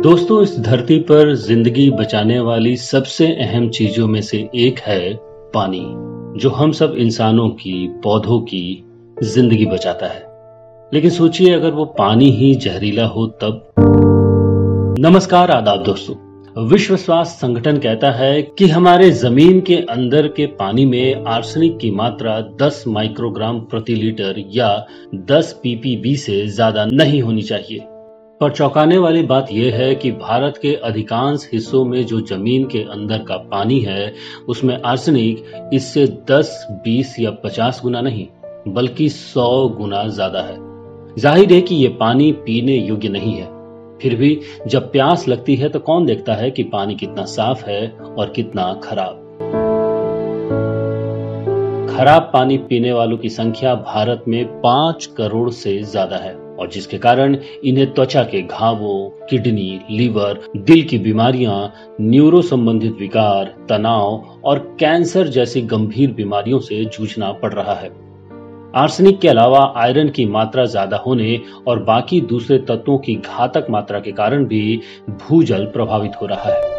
दोस्तों, इस धरती पर जिंदगी बचाने वाली सबसे अहम चीजों में से एक है पानी, जो हम सब इंसानों की, पौधों की जिंदगी बचाता है। लेकिन सोचिए, अगर वो पानी ही जहरीला हो तब। नमस्कार, आदाब दोस्तों। विश्व स्वास्थ्य संगठन कहता है कि हमारे जमीन के अंदर के पानी में आर्सेनिक की मात्रा 10 माइक्रोग्राम प्रति लीटर या 10 ppb से ज्यादा नहीं होनी चाहिए। पर चौंकाने वाली बात यह है कि भारत के अधिकांश हिस्सों में जो जमीन के अंदर का पानी है, उसमें आर्सेनिक इससे 10, 20 या 50 गुना नहीं, बल्कि 100 गुना ज्यादा है। जाहिर है कि ये पानी पीने योग्य नहीं है। फिर भी जब प्यास लगती है तो कौन देखता है कि पानी कितना साफ है और कितना खराब। खराब पानी पीने वालों की संख्या भारत में 5 करोड़ से ज्यादा है, और जिसके कारण इन्हें त्वचा के घावों, किडनी, लीवर, दिल की बीमारियां, न्यूरो संबंधित विकार, तनाव और कैंसर जैसी गंभीर बीमारियों से जूझना पड़ रहा है। आर्सेनिक के अलावा आयरन की मात्रा ज्यादा होने और बाकी दूसरे तत्वों की घातक मात्रा के कारण भी भूजल प्रभावित हो रहा है।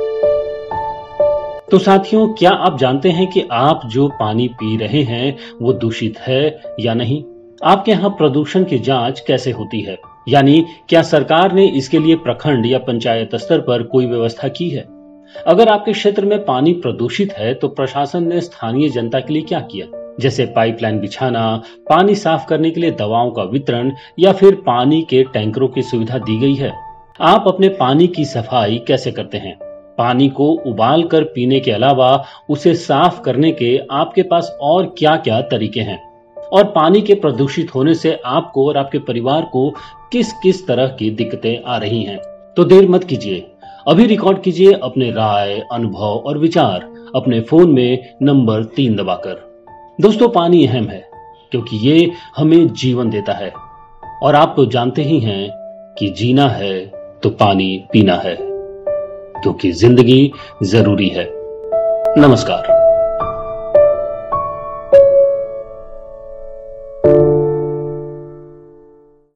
तो साथियों, क्या आप जानते हैं कि आप जो पानी पी रहे हैं वो दूषित है या नहीं? आपके यहाँ प्रदूषण की जांच कैसे होती है? यानी क्या सरकार ने इसके लिए प्रखंड या पंचायत स्तर पर कोई व्यवस्था की है? अगर आपके क्षेत्र में पानी प्रदूषित है तो प्रशासन ने स्थानीय जनता के लिए क्या किया, जैसे पाइपलाइन बिछाना, पानी साफ करने के लिए दवाओं का वितरण या फिर पानी के टैंकरों की सुविधा दी गई है? आप अपने पानी की सफाई कैसे करते हैं? पानी को उबाल कर पीने के अलावा उसे साफ करने के आपके पास और क्या क्या तरीके हैं? और पानी के प्रदूषित होने से आपको और आपके परिवार को किस किस तरह की दिक्कतें आ रही हैं? तो देर मत कीजिए, अभी रिकॉर्ड कीजिए अपने राय, अनुभव और विचार अपने फोन में नंबर 3 दबाकर। दोस्तों, पानी अहम है क्योंकि ये हमें जीवन देता है, और आप तो जानते ही हैं कि जीना है तो पानी पीना है, क्योंकि जिंदगी जरूरी है। नमस्कार।